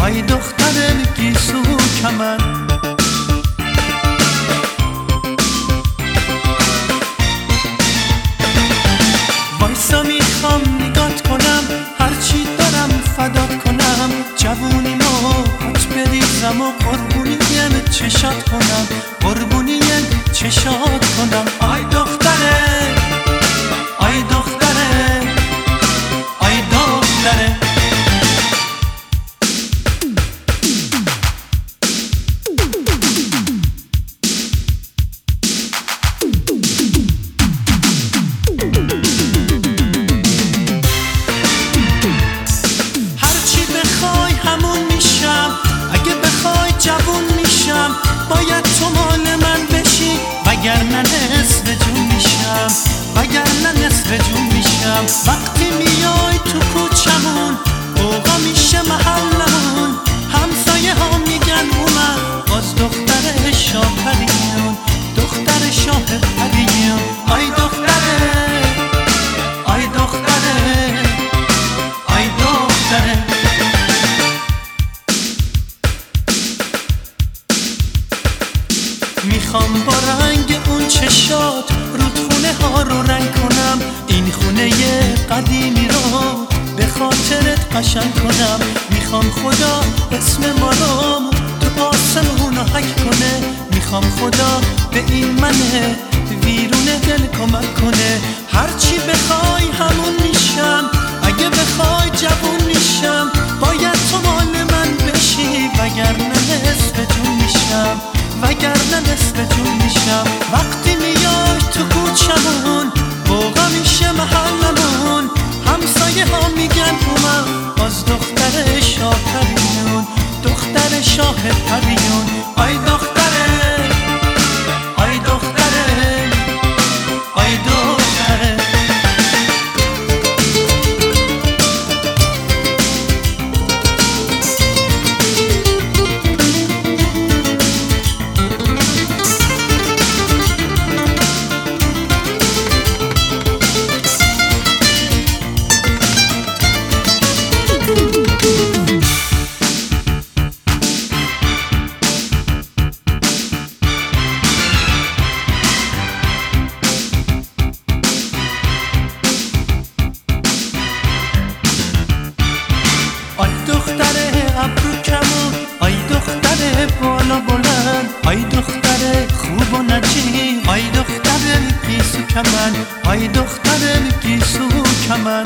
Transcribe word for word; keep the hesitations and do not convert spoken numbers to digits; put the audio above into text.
آی دختر گیسو کمن. وایسا میخوام نگات کنم، هرچی دارم فدات کنم. جوونیمو پات بریزم و قربونی چشات کنم، قربونی چشات کنم. آی دختره آی دختره آی دختره. هرچی بخوای همون میشم، اگه بخوای جوون میشم. باید تو مال من بشی وگرنه نصف جون میشم، وگرنه نصف جون میشم. وقتی میای تو کوچمون اوقا میشه محلمون، همسایه ها میگن اومد باز دختر شاه پریون، دختر شاه پریون. آی دختره آی دختره آی دختره. میخوام با رنگ اون چشات رودخونه ها رو رنگ کنم، این خونه قدیمی رو به خاطرت قشنگ کنم. میخوام خدا اسم ما رو تو آسمون حک کنه، میخوام خدا به این من ویرون دل کمک کنه. هرچی بخوای همون میشم، اگه بخوای جوون میشم. باید تو مال من بشی وگرنه نصف جون میشم، وگرنه نصف جون میشم. وقتی میای تو کوچمون بوغا میشه محلمون، همسایه ها میگن اومد باز دختر شاه پریون، دختر شاه پریون. آی دختره آی دختره آی دختره. آی دختر ابرو کمون، آی دختر بالا بلند، آی دختر خوب و نجیب، آی دختر گیسو کمن، آی دختر گیسو کمن.